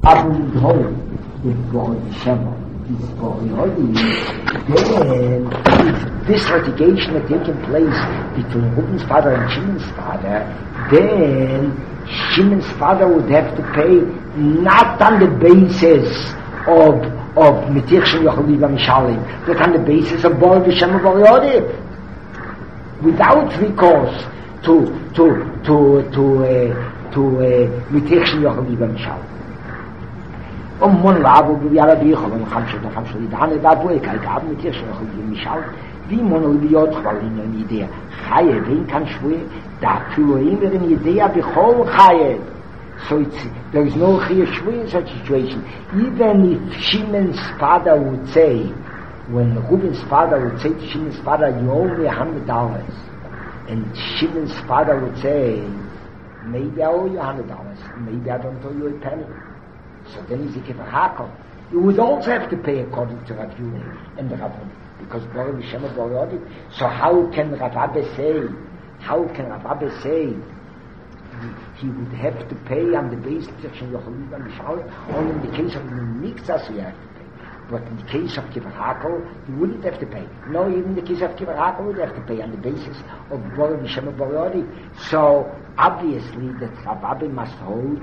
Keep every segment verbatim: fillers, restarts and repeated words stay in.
Abend home, the boy Shema, this boy Hodi, then if this litigation had taken place between Reuben's father and Shimon's father, then Shimon's father would have to pay not on the basis of of Mitir Shem Yochel Mishalim, but on the basis of Bor V'Shem Bor Yodi, without recourse to to to to uh, to Mitir Shem Yochel Mishalim. Um mon labo bi yara bi khol um khamshe da khamshe da ane da boy kai gab mit dir schon khol mishal wie mon li yot khol in eine idee khaye wen kan shwe da für in der idee bi khol khaye so it's there is no khaye shwe in such situation. Even if Shimon's father would say, when Reuben's father would say to Shimon's father, you owe me a hundred dollars, and Shimon's father would say, maybe I owe you a hundred dollars, maybe I don't owe you a penny. So then he's a kifahakel. You would also have to pay according to Rav Yuni and the Rav, because Bor V'Shem Bor Yodi. So how can Rav Abba say, how can Rav Abba say, he would have to pay on the basis of Yochel Mishal? Only in the case of Mikzas you have to pay. But in the case of kifahakel, you wouldn't have to pay. No, even in the case of kifahakel, you would have to pay on the basis of Bor V'Shem Bor Yodi. So obviously that Rav Abba must hold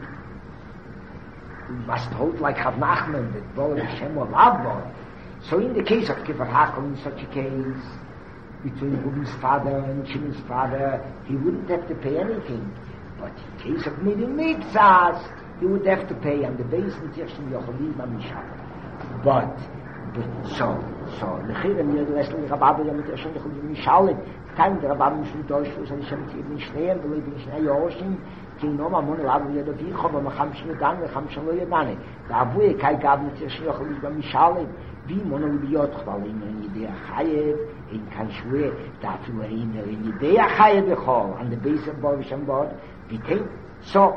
must hold like Rav Nachman that Bor Hashem or Lav. So in the case of Kivar Hakel, in such a case, between Reuben's father and Shimon's father, he wouldn't have to pay anything. But in case of Midin Mitzas, he would have to pay on the basis of Tirshim Yocholim Mishal. But, but so, so, Lechira mir the rest of the Rabbi Yom Tirshim Yocholim Mishal, time the Rabbi Mishal Dosh was on Shem Tiv Mishnei, and believe in Shnei Yoshim, King Noma Mon Lav Yadavi Chom and Macham Shnedan and Cham Shlo Yadane. The Avuye Kai Gab Mit Tirshim Yocholim Mishal, Vi Mon Liyot Chval in an Idea Chayev, in Kanshwe, Dafu in an Idea Chayev Bechol, on the base of Bor V'Shem Bor, became so.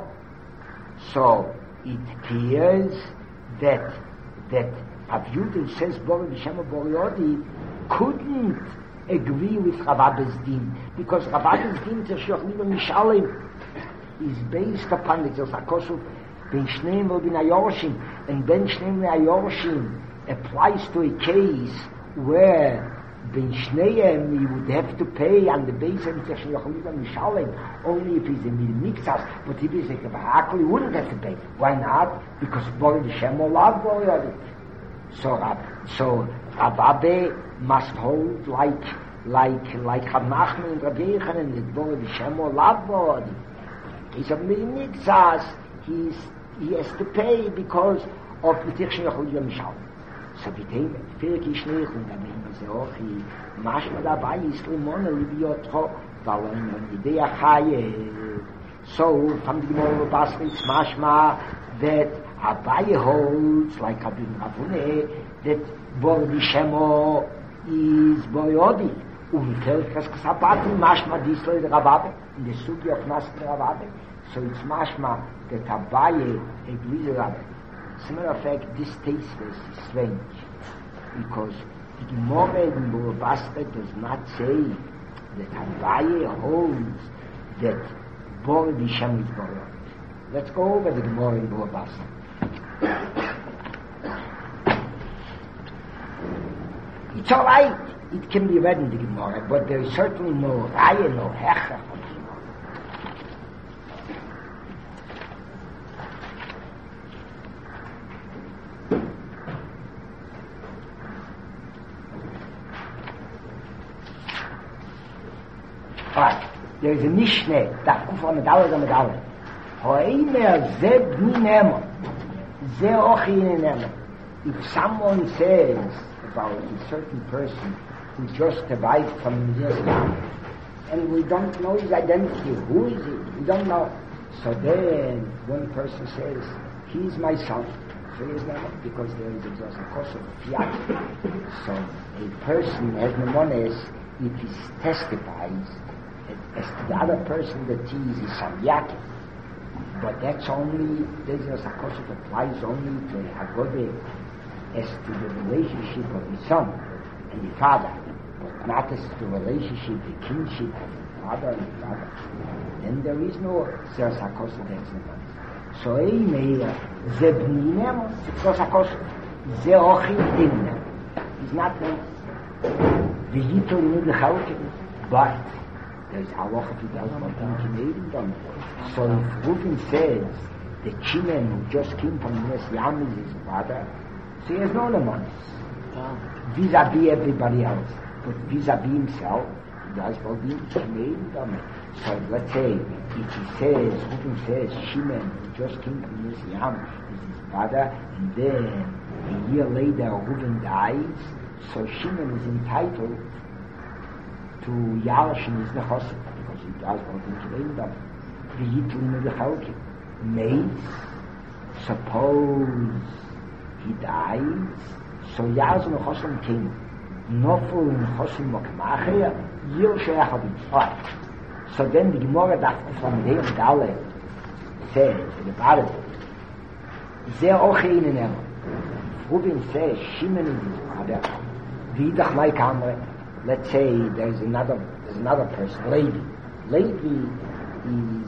So it appears that that Rav Yudin says Bor V'Shem Bor Yodi couldn't agree with Rav Abba's din, because Rav Abba's din Tirshim Yocholim Mishalim is based upon the Zosakosov Ben Shneim or Ben Ayorshim, and Ben Shneim and Ayorshim applies to a case where Ben Shneim he would have to pay on the basis of Tirshim Yocholim Mishalim only if he's a Mixas, but if he's a Kavahakal he wouldn't have to pay. Why not? Because Bor V'Shem or Lav Bor Yodi. So Rab, so Rav Abba must hold like like like Rav Nachman and Rav Yechanan that Bor V'Shem or Lav Bor Yodi. He's a Mixas, he's he has to pay because of the Tirshim Yocholim Mishalim. So we take Firik Ishnech und da bin ich auch hier manchmal dabei ist Limon Libiotro weil in der Idee Chaye so from the Gemara Basri it's mashma that Abaye holds like Abin Ravune that Bor V'Shem is Bor Yodi und Kelkas Kasabatim mashma Disle the Rababe in the Sugi of Nasr Rababe so it's mashma that Abaye agrees with Rababe. As a matter of fact, this taste is strange because the Gemara in Bava Basra does not say that Abaye holds that Bor V'Shem is Bor Yodi. Let's go over the Gemara in Bava Basra. It's all right, it can be read in the Gemara, but there is certainly no Raya, no Hecha. Alright, there is a Mishneh, that Kufa Medallah and Medallah. Ho'eimer ze bni nemo, ze ochi in nemo. If someone says about a certain person who just arrived from Islam, and we don't know his identity, who is he? We don't know. So then one person says, he is my son. So he is nemo, because there is just a course of fiat. So a person has nemones if he testifies as to the other person that he is a Samyaki. But that's only, this is a course that applies only to a Hagode as to the relationship of the son and the father, but not as to the relationship, the kinship of the father and the father. Then there is no Zeres HaKosel that's the one. So ei mehr, ze bninem, because of course, ze ochim dinnem. It's not them. The Yitol in the Chalkim, but there's halacha to the Alman Canadian done. So if Reuven says the Chimen who just came from the Yam is his brother, so he has no lemons. Vis-a-vis everybody else, but vis-a-vis himself, he does well be Canadian done. So let's say if he says, Reuven says Shimon who just came from the Yam is his brother, and then a year later Reuven dies, so Shimon is entitled to Yarosh in his Nechosim, because he does what he can do. The Yitlim of the Chalkim. Mates, suppose he dies, so Yarosh Nechosim came. Nofel Nechosim Mokmachia, Yir Sheachavim. Alright. So then the Gemara that from there and Dale says, in the Bible, Zeh Ochein in Ero. Reuven says, Shimon is his brother. Vidach my camera. Let's say there's another there's another person, Levi. Levi is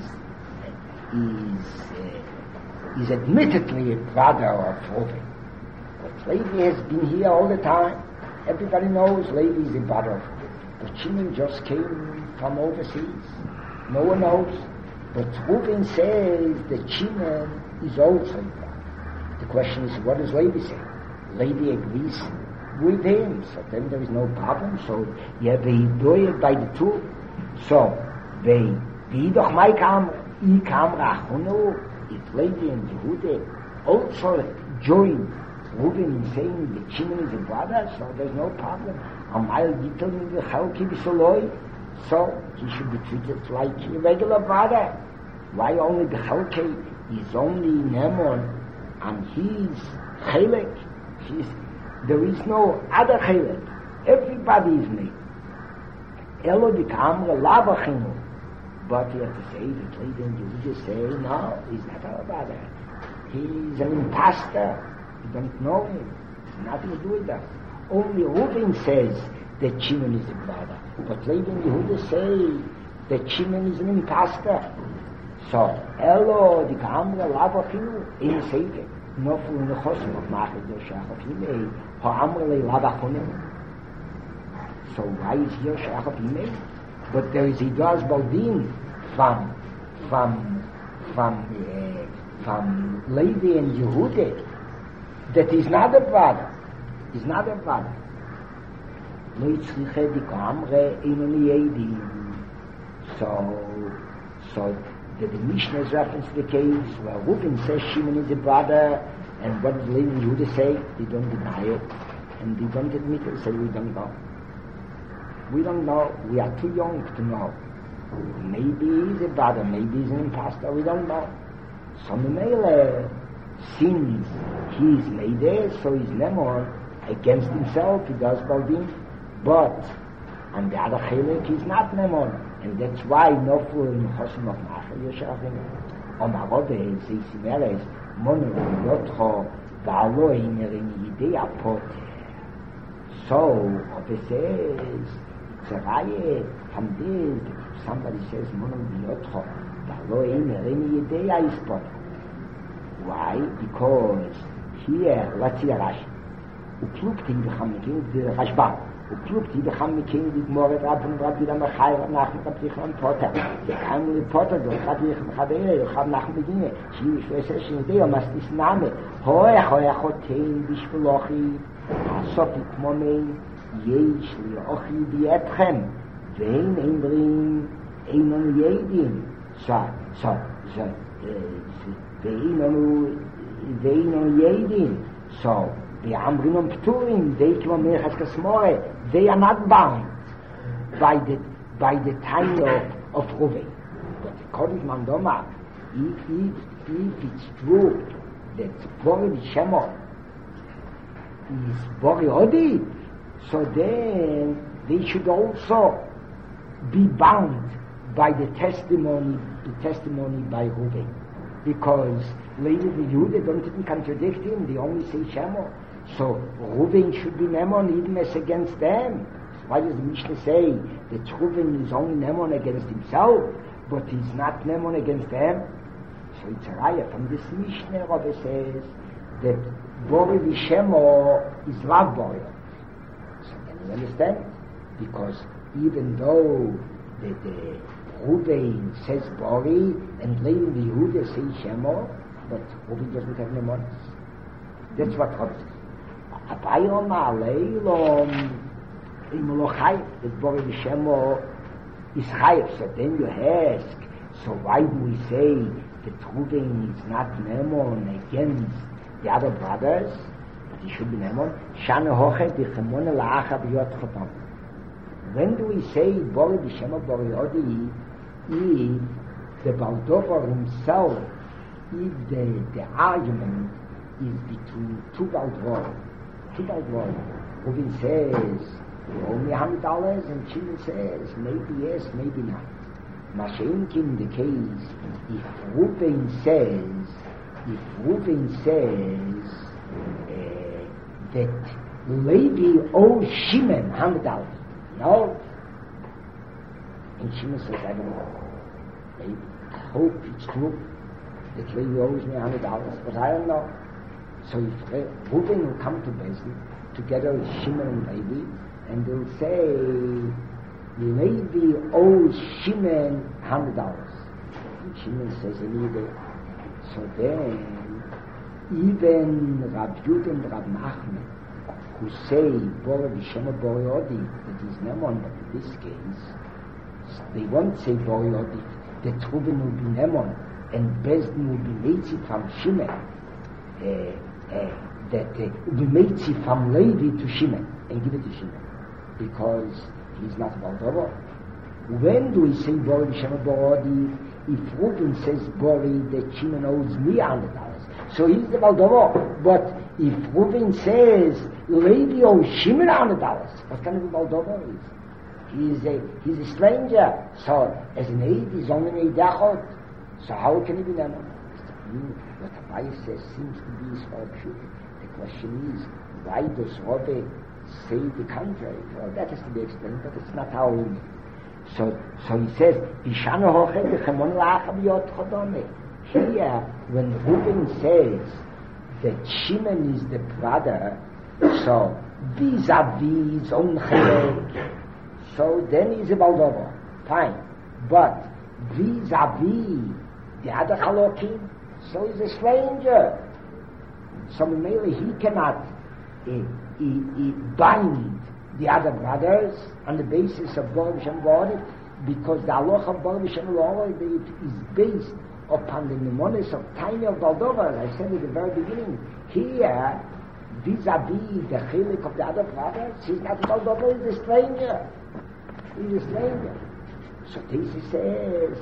is uh, is admittedly a brother of Reuven, but Levi has been here all the time. Everybody knows Levi is a brother of Reuven. But Shimon just came from overseas. No one knows. But Reuven says that Shimon is also a brother. The question is, what does Levi say? Levi agrees with him, so then there is no problem. So you have a doyer by the two. So they be doch my camera, I camera Achunu, if Levi and Yehuda also join Reuven in saying that Shimon is a brother, so there's no problem. Amal Gittel in the Chalki B'Soloi, so he should be treated like a regular brother. Why only the Chalki is only Nemon and he's Chelek? He's There is no other chilek. Everybody is made. Elo di kamra lavachinu. But you have to say, the Levi you just say, no, he's not our brother. He's an imposter. You don't know him. It's nothing to do with that. Only Reuven says that Shimon is a brother. But Levi and Yehuda say that Shimon is an imposter. So, Elo di kamra lavachinu in Sefer. No for the Chosim of Machet Yoshach of Himei, Ha'amrele Lavachonim. So why is Yoshach of Himei? But there is Idoaz Baldin from, from, from, uh, from Levi and Yehuda, that is not a brother, is not a brother. Lo yitzriche dikamre inoni yedim. So, so, that the Mishnah is reference to the case where Reuven says Shimon is a brother, and what does Levi and Yehuda say? They don't deny it, and they don't admit it. They say we don't know. We don't know. We are too young to know. Maybe he's a brother, maybe he's an impostor. We don't know. So Mele, since he's made there, so he's Nemor against himself. He does Baldin, but on the other Chelek, he's not Nemor. And that's why no for in Chosim of Machel Yoshachim. On the other hand, says Simeres, Mono Yotcho, Valo Imerin Yidei Apote. So, if it says, it's a Raye, from this, somebody says, Mono Yotcho, Valo Imerin Yidei Aispote. Why? Because here, let's see a Rashi. Uklukt in the Chamikim, the Rashbam. Uklukt in the Chamikim, the Moret Rabban Rabbi Ramachai, Nachman Rabbi Potter. The Kamli Potter, the Rabbi Chabere, the Chab Nachman Begine, she was for a session day, or must this name. Hoy, hoy, chotein, bishvelochi, Sofik Momein, Yesh, Liochi, Dietchem, Vein, Eindrin, Einon Yedim. So, so, so, Veinon, Veinon Yedim. So, the Amrinon Pturim, they came Merchas Kasmore, they are not bound by the by the time of, of Reuven. But according to Mandoma, if, if, if it's true that Bori Shemot is Bori Odi, so then they should also be bound by the testimony, the testimony by Reuven. Because later the Yehuda don't even contradict him, they only say Shemot. So Reuven should be Nemon even as against them. So why does the Mishnah say that Reuven is only Nemon against himself, but he's not Nemon against them? So it's a raya from this Mishnah, Rabbi says that Bori Vishemo is love Bori. So then you understand? Because even though the, the Ruben says Bori and later the Yehuda say Shemo, but Ruben doesn't have Nemonis. That's what Rabbi says. Abayom Aleilom Imolochai, that Bori Vishemo is Chayev. So then you ask, so why do we say that Ruben is not Nemon against the other brothers? But he should be Nemon. Shana Hoche B'chemon La'acha B'yot Chotam. When do we say Bori Vishemo Bori Odi? If the Baldover himself, if the, the argument is between two Baldover, two Baldover, Ruben says, you owe me a hundred dollars, and Shimon says, maybe yes, maybe not. Mashenkin in the case, if Ruben says, if Ruben says uh, that Levi owes Shimon a hundred dollars, no? And Shimon says, I don't know. Maybe, I hope it's true that Levi owes me a hundred dollars, but I don't know. So if Ruben will come to Bezdin together with Shimon and Levi, and they'll say, Levi owes Shimon a hundred dollars. And Shimon says, Levi. So then, even Rab Yud and Rab Nachman, who say, Bori Vishemo Bori Odi, that is Nemon, but in this case, they won't say Bori Odi, that Ruben will be Nemon, and Bezdin will be Meitzi from Shimon, uh, uh, that uh, will be Meitzi from Levi to Shimon, and give it to Shimon, because he's not Baldover. When do we say Bori Vishemo Bori Odi? If Ruben says Bori, that Shimon owes me a hundred dollars, so he's the Baldover. But if Ruben says Levi owes Shimon a hundred dollars, what kind of a Baldover is? He's a he's a stranger. So as an aid, he's only an Eidachot. So how can he be Nemon? What Abai says seems to be so pure. The question is, why does Rabbi say the contrary? Well, that has to be explained, but it's not how we mean. So, so he says, Ishana Hoche B'chemon La'acha B'yot Chodome. Here, when Ruben says that Shimon is the brother, so vis-a-vis his own chelek, so then he's a Baldover. Fine. But vis-a-vis the other Chalokim, so he's a stranger. So maybe he cannot uh, he, he bind the other brothers on the basis of Bori Vishemo Bori, because the halacha of Bori Vishemo Bori is based upon the mnemonis of Tiny of Baldover, as I said at the very beginning. Here, vis-a-vis the chilik of the other brothers, he's not a Baldover, he's a stranger. He's a stranger. So this says,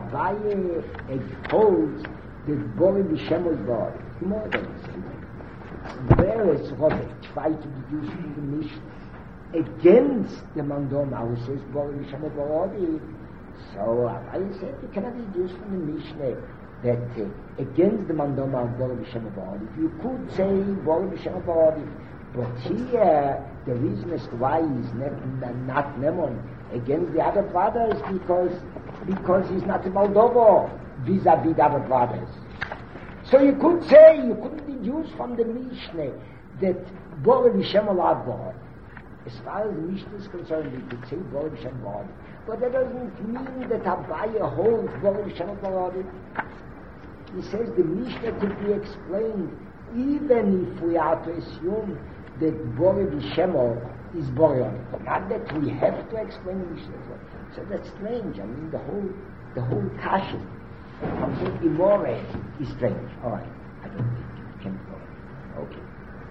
Abaye holds that Bori Vishemo Bori. More than the same. Whereas Robert tried to deduce from the Mishnah against the Mandoma, who says Bori Vishemo Bori, so I said you cannot deduce from the Mishnah that uh, against the Mandoma of Bori Vishemo Bori. You could say Bori Vishemo Bori, but here the reason as to why he's not, not Nemon against the other brothers because because he's not a Moldova vis-a-vis the other brothers. So you could say, you couldn't deduce from the Mishnah that Bori Vishemo Bori. As far as the Mishnah is concerned, you could say Bori Vishemo Bori. But that doesn't mean that Abaye holds Bori Vishemo Bori. He says the Mishnah could be explained even if we are to assume that Bori Vishemo is Bori Odi. Not that we have to explain the Mishnah. So that's strange. I mean, the whole, the whole kasha from the Imore is strange. All right. I don't think it can go. Okay.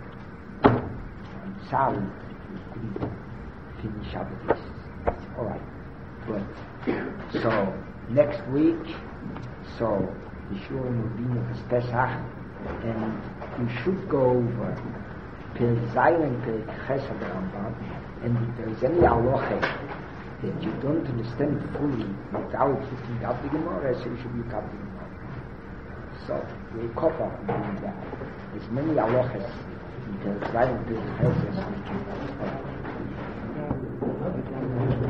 I'm sorry we couldn't finish up with this. All right. But, so, next week, so, the Shurim will be with the Pesach, and you should go over Perek Zayin and Perek Ches of the Rambam, and if there is any halacha that you don't understand fully without looking up the Gemara, so you should look up the Gemara. So, we'll cover on doing that. There's many halachas in Perek Zayin and Perek Ches as we can.